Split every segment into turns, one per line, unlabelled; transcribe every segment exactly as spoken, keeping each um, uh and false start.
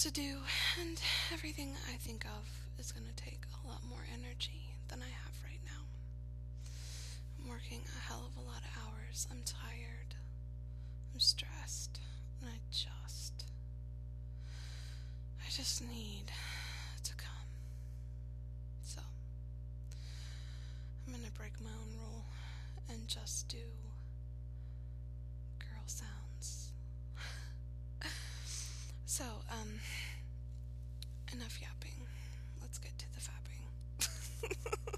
to do, and everything I think of is going to take a lot more energy than I have right now. I'm working a hell of a lot of hours. I'm tired. I'm stressed. And I just. I just need to come. So, I'm going to break my own rule and just do girl sounds. So, um, enough yapping. Let's get to the fapping.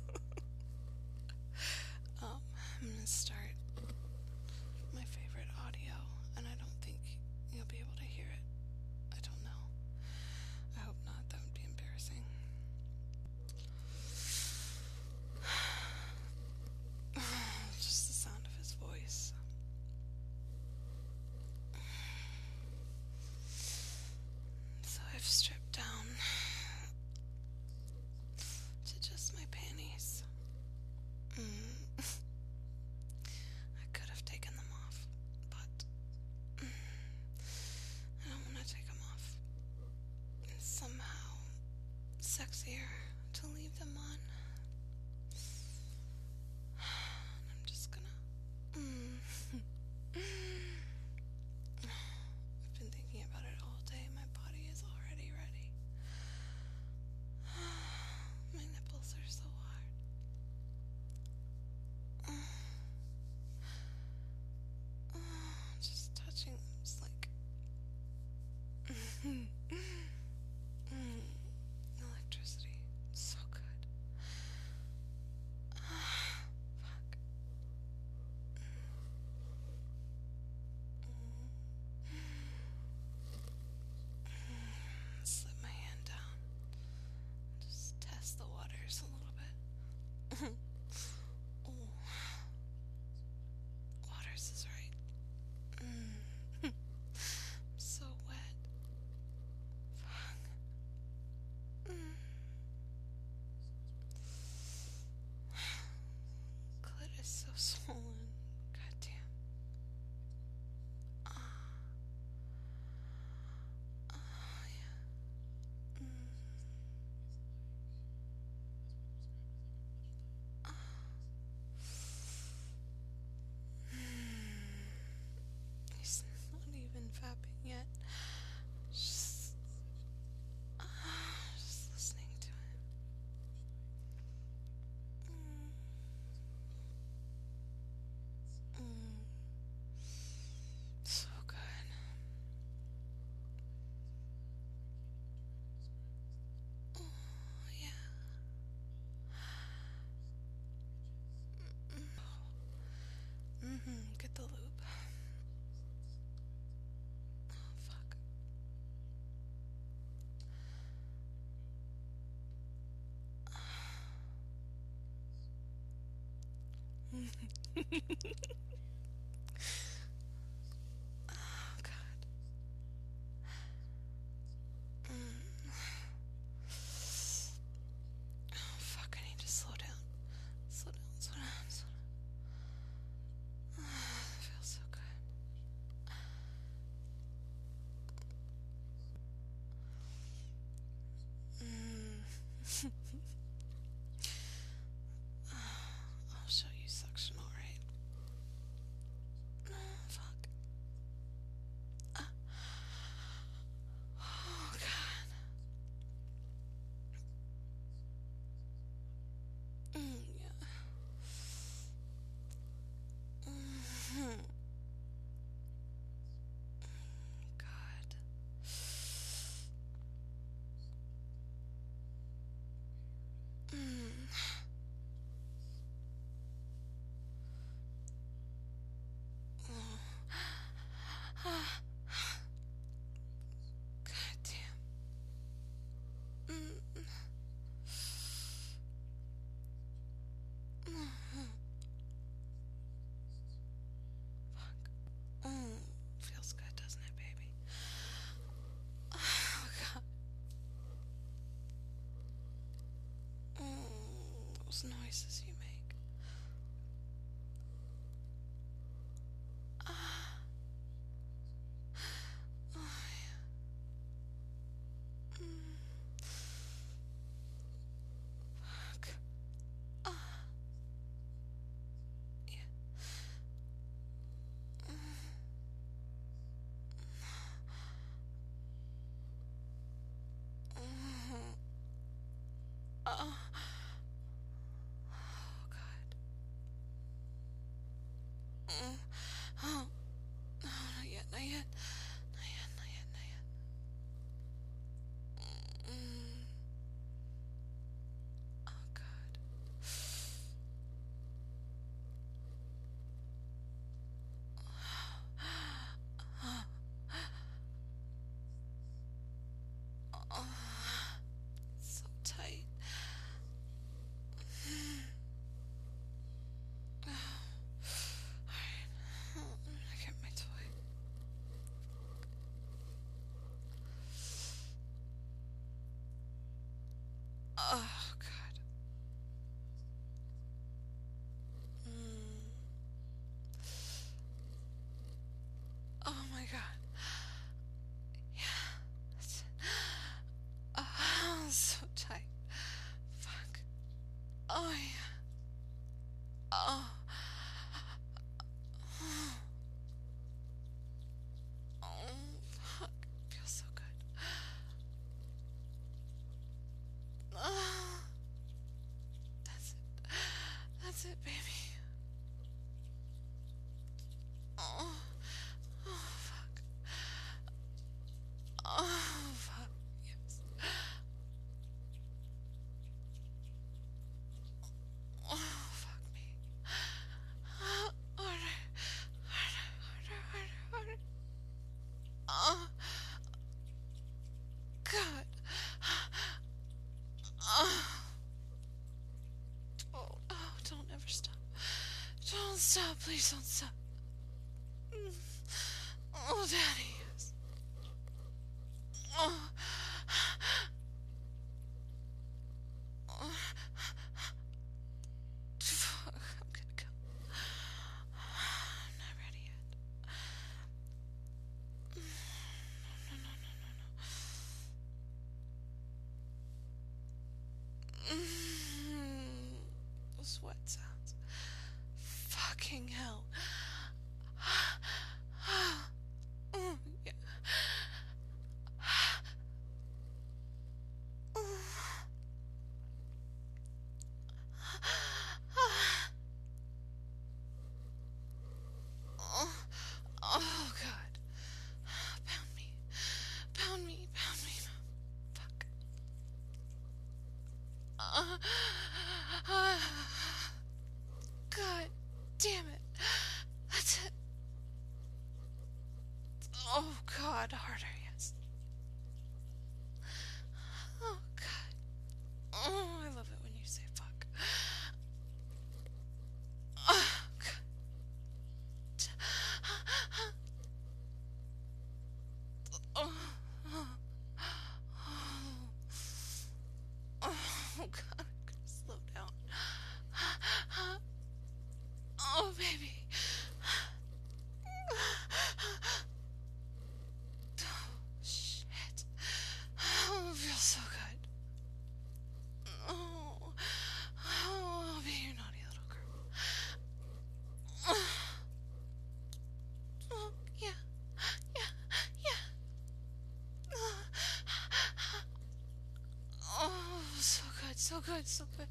um, I'm gonna start my favorite audio, and I don't think you'll be able to hear it. I don't know. I hope not. That would be embarrassing. Just the sound of his voice. So I've stripped down to just my panties. Mm. I could have taken them off, but mm, I don't want to take them off. It's somehow sexier to leave them on. And I'm just gonna. Mm. I've been thinking about it all day. My body is already ready. My nipples are so hard. Just touching them is like mm, electricity. So good. Fuck. Slip my hand down. Just test the waters a little bit. Oh, waters is right. Mm. I'm so wet. Fuck. Mm. Clit is so swollen. Goddamn. Ah. Oh, yeah. Mm. Ah. He's not even fapping yet. Just, ah, just listening to him. Mm. Mm. So good. Oh, yeah. Mm-hmm. Get the lube. Oh, fuck. Oh, God. Mm. Oh, fuck. I need to slow down. Slow down, slow down, slow down. Oh, that feels so good. Mm. I'll show you suction, alright. Oh, fuck. Ah. Oh, God. Mm, yeah. Mm-hmm. God. Mm. Oh. Ah. God damn. Mm. Mm. Fuck. Mm. Feels good, doesn't it, baby? Oh, God. Mm. Those noises you make. Ah. Oh, yeah. stop. Please don't stop. Oh, Daddy. Oh. Oh. Fuck, I'm gonna go. I'm not ready yet. No, no, no, no, no, no. Sweat sounds. Fucking hell. Oh, yeah. Oh, God. Pound me. Pound me. Pound me. Fuck. Uh, uh, God damn it. That's it. Oh, God. Harder, yes. Oh, God. Oh, I love it when you say fuck. Oh, God. Oh, oh, oh, God, I'm gonna slow down. Oh, baby. Oh, shit. Oh, it feels so good. Oh, oh, I'll be your naughty little girl. Oh, yeah, yeah, yeah. Oh, so good, so good, so good.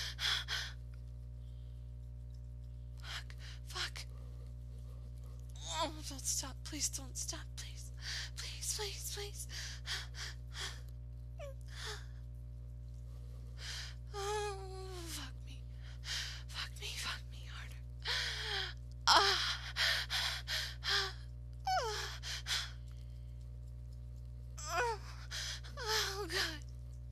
Fuck, fuck. Oh, don't stop, please don't stop, please. Please, please, please. Oh, fuck me. Fuck me, fuck me harder. Ah. Oh, oh, God.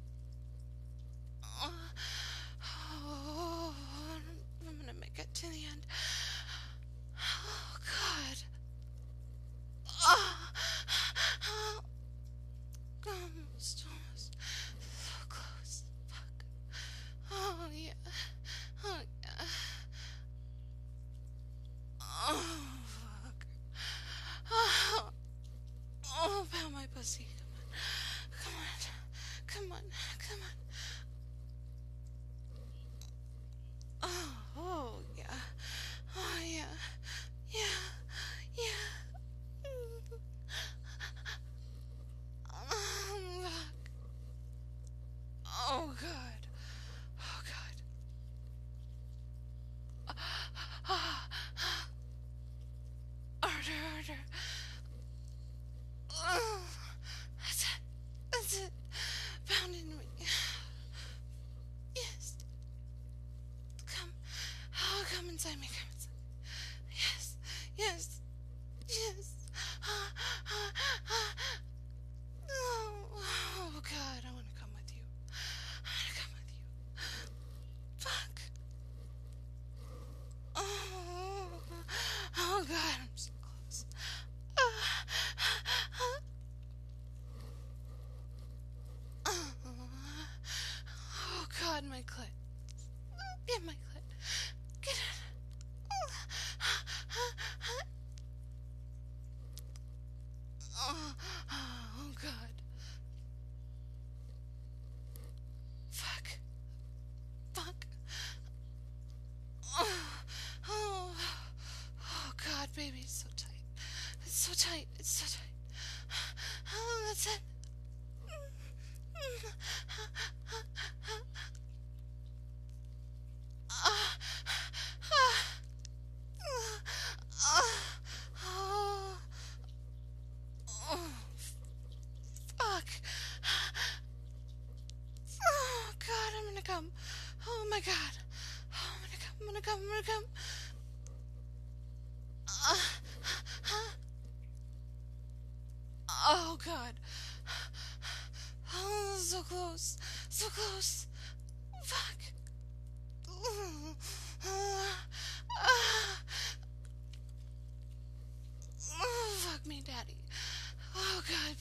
Oh, oh, I'm gonna make it to the end. Oh, God. Oh, oh, almost, almost. So close. Fuck. Oh, yeah. Oh, yeah. Oh, fuck. Oh, oh, pound my pussy. Come on. Come on. Come on. Oh, oh, yeah. Oh, yeah. Yeah. Yeah. Oh, fuck. Oh, God. Oh, God. Harder, harder. Oh, that's it. That's it. Pounding me. Yes. Come. Oh, come inside me. Come inside. Yes. Yes. Yes. Oh, oh, God. I want to come with you. I want to come with you. Fuck. Oh, oh, God. I'm so close. Oh, God, my clit. Get my clit. Get it. Oh, oh, God. Fuck. Fuck. Oh, oh, oh, God, baby, it's so tight. It's so tight. It's so tight. Oh, that's it. Fuck. Oh, God, I'm gonna come. Oh, my God. Oh, I'm gonna come, I'm gonna come, I'm gonna come. Oh, God. Oh, so close. So close. Fuck.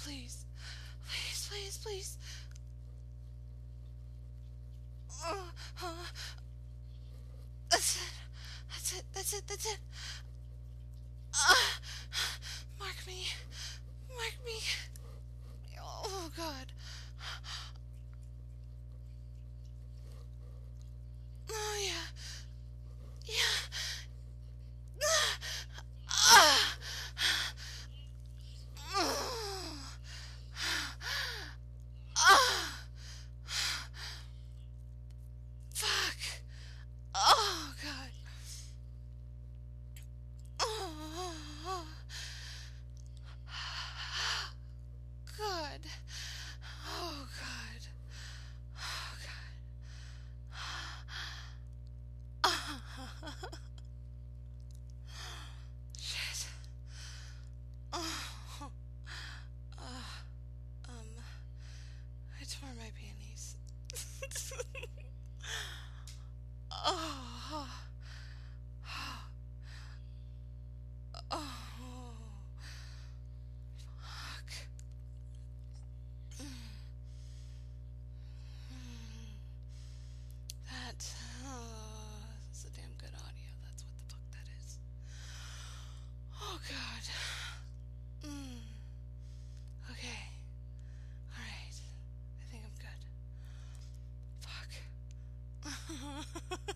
please. Please, please, please. Uh, uh, that's it. That's it. That's it. That's it. Uh, mark me. Mark me. Oh, God. Oh, yeah. Yeah. Ah. Ah. Fuck. Oh, God. Oh. God. Oh, God. Oh, God. Shit. Oh. Uh, um, I tore my panties. Oh. Oh. Fuck. That, oh, that's a damn good audio. That's what the fuck that is. Oh, God. Mm. Okay. Alright. I think I'm good. Fuck.